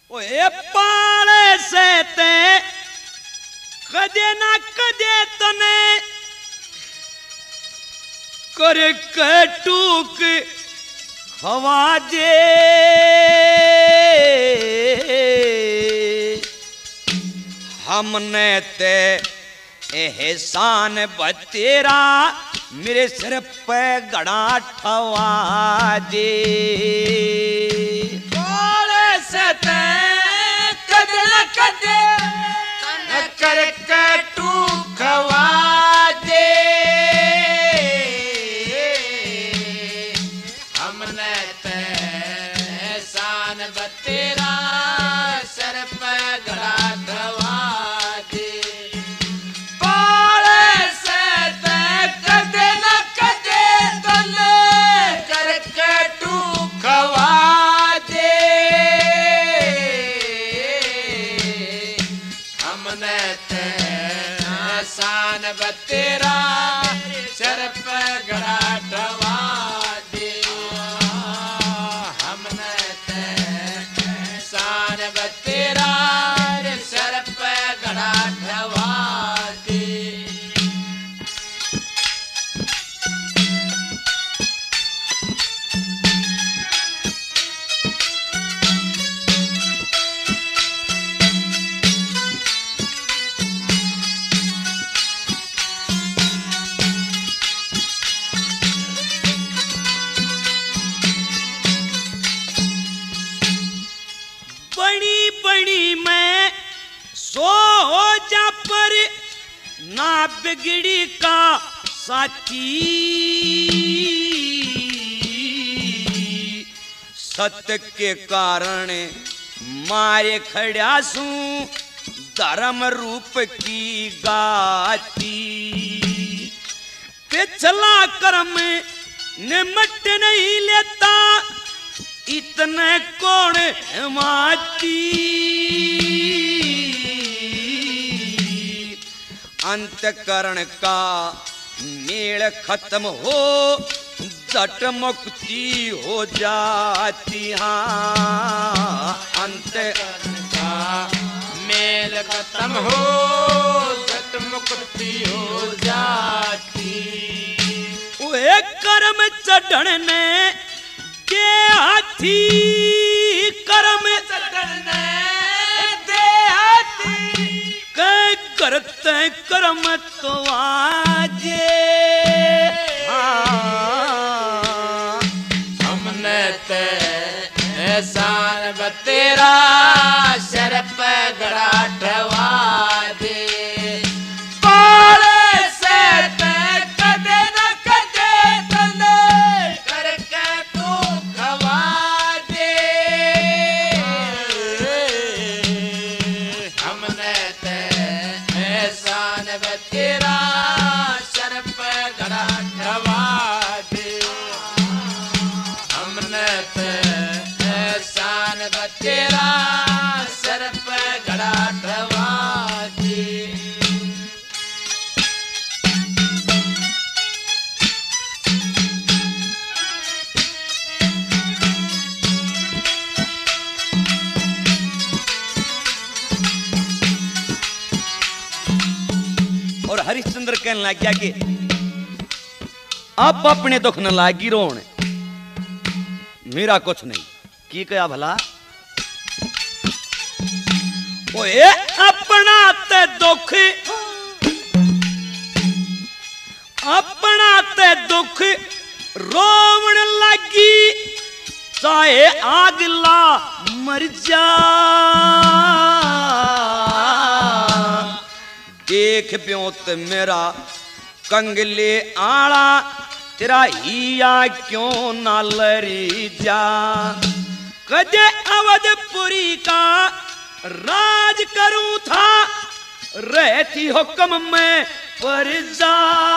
ओए पाले से ते कदे ना कदे तने कर कटूक हवा दे हमने ते एहसान बतेरा मेरे सिर पे गड़ा ठवा दे से ते कदे न कदे कर कटू खवा दे हमने ते एहसान बतेरा सर पे गड़ा ठवा दे पाले से ते कदे न कदे तले कर कटू खवा दे हमने ते एहसान बतेरा सर पे गड़ा ठवा दे हमने ते एहसान बतेरा सर पे गड़ा ठवा दे बड़ी बड़ी मैं सो जा पर ना बिगड़ी का साथी सत्य के कारण मारे खड़ा सू धर्म रूप की गाती पिछला कर्म निमट नहीं लेता इतने कौन हिमाती अंतकरण का मेल खत्म हो जट मुक्ति हो जाती हाँ अंतकरण का मेल खत्म हो जट मुक्ति हो जाती वे कर्म चढ़ने के हाथी कर्म चढ़ने दे हाथी करते कर्म तो आजे हमने ते एहसान बतेरा सर पे गड़ा ठवा दे पाले से ते कदे न कदे तले कर के तू खवा दे हमने ते एहसान बतेरा सर पे गड़ा ठवा दे हमने ते एहसान बतेरा सर पे गड़ा ठवा दे और हरिश्चंद्र कहने लग गया कि अब अपने दुख न लागी रोन मेरा कुछ नहीं की कहा भला ओए अपना ते दुख रोवण लगी चाहे आग ला मर जा देख ब्योत मेरा कंगले आला तेरा हिया क्यों ना लरी जा कदे अवधपुरी का राज करूं था रहती हुक्म में पर जा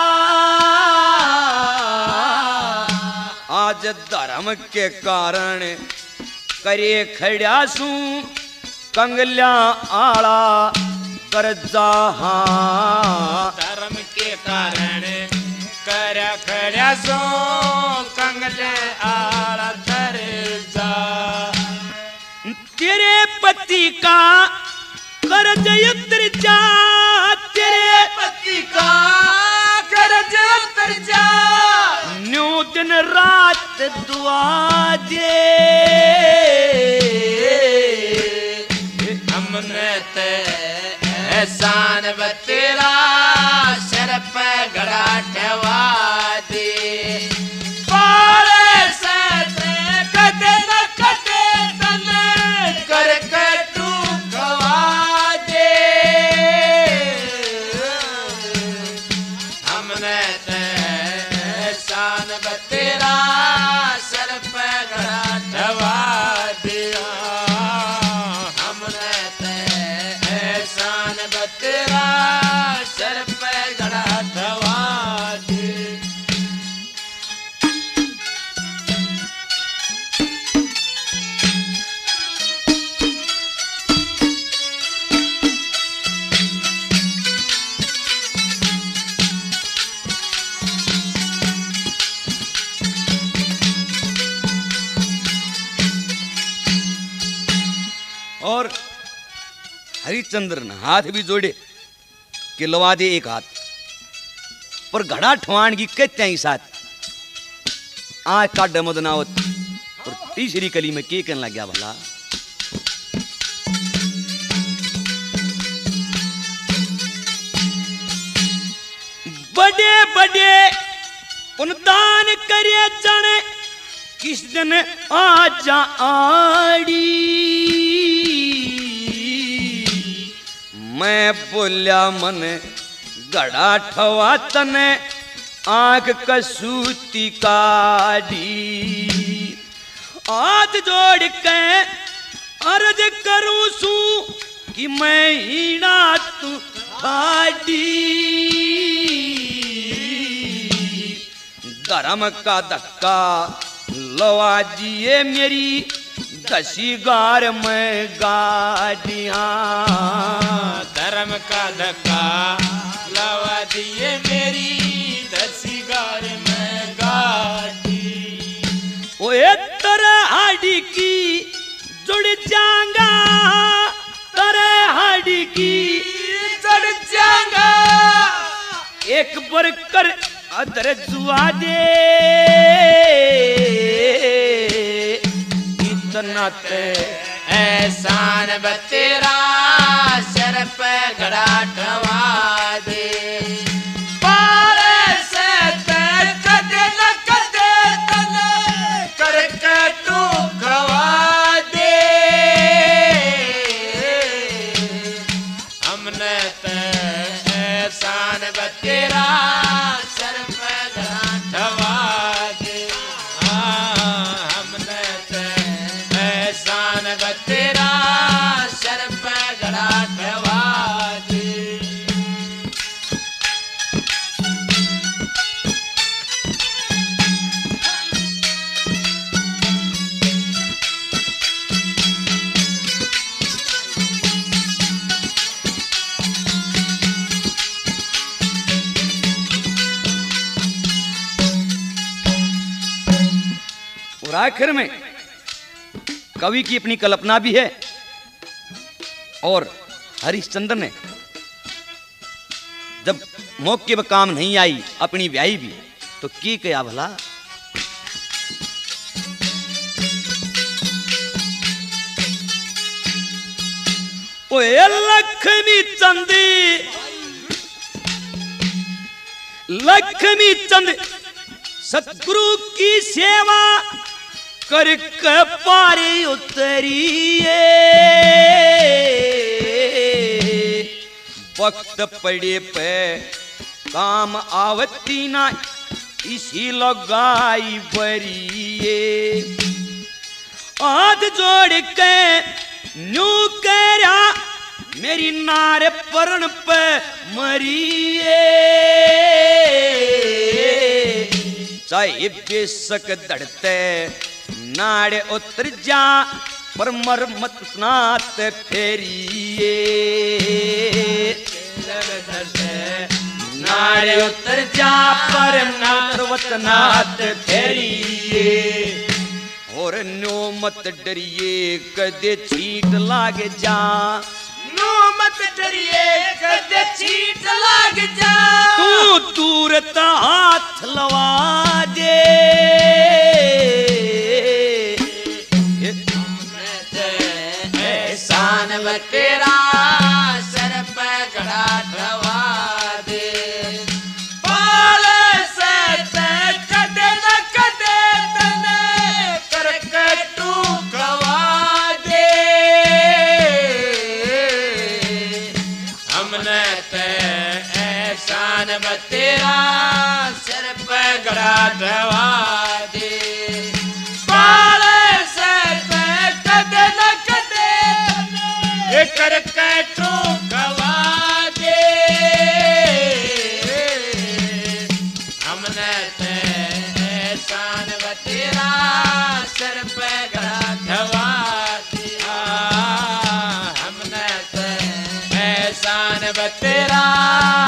आज धर्म के कारण करे खड़ा सू कंगल्या आला कर जा धर्म के कारण कर खड़ा सो कंगले आला कर जा तेरे पति का कर्ज उतर जा, तेरे पति का कर्ज उतर जा, न्यू दिन रात दुआ दे, हमने ते एहसान तेरा सर पे गड़ा ठवा दे, पारे से कदे न कदे तने करके तू गवा दे, हमने ते एहसान तेरा सर पे गड़ा ठवा दिया, हमने ते एहसान तेरा सर पे गड़ा ठवा दे। और हरिश्चंद्र ने हाथ भी जोड़े कि लवा दे एक हाथ पर घड़ा ठवान की कहते हैं साथ आँख का डमदनावत। और तीसरी कली में के कहने लग गया भला, बड़े बड़े पुनदान करे जाने किस दिन आ जा आड़ी, मैं बोल्या मन गड़ा ठवा तने आंख कसूती काढ़ी, हाथ जोड़ के अर्ज करूं सू कि मैं हीना तू ठाडी, धर्म का धक्का लवा दिए मेरी दसी गार में गाड़ियां, धर्म का धक्का लवा दिए मेरी दसी गार में गाड़ी, ओए तेरे हाडी की जुड़ जाऊंगा, तेरे हाडी की जुड़ जाऊंगा, एक बार कर अदर जुआ दे, इतना ते एहसान तेरा सर पे गड़ा ठवा दे, पारे से कदे न कदे तने करके तू गवा दे, हमने ते एहसान तेरा सर पे गड़ा ठवा दे, हमने ते एहसान तेरा सर पे गड़ा ठवा दे। और आखिर में कवि की अपनी कल्पना भी है और हरिश्चंद्र ने जब मौके पर काम नहीं आई अपनी ब्याही भी तो की कया भला, ओए लक्ष्मी चंद सतगुरु की सेवा कर पारे उतरिए, वक्त पड़े पे काम आवती ना इसी लगाई बरिए, हाथ जोड़ के न्यू करा मेरी नारे परण पे मरिए, चाहे बेशक दड़ते नाड़े उतर जा पर मर मत स्नात फेरिए, नाड़े उतर जा पर मत नात फेरिए, और न्यो मत डरिए कदे छीट लागे जा नो मत डरिए कदे छीट लाग जा तू तुरत हाथ लवा दे एहसान तेरा सर पे गड़ा ढवा दे पाल से ते कदे न कदे तने करके तू गवा दे हमने ते एहसान तेरा सर पे गड़ा ढवा दे पाल से ते कदे न कदे करके तू गवा दे हमने ते एहसान तेरा सर पे गड़ा ढवा दिया हमने ते एहसान तेरा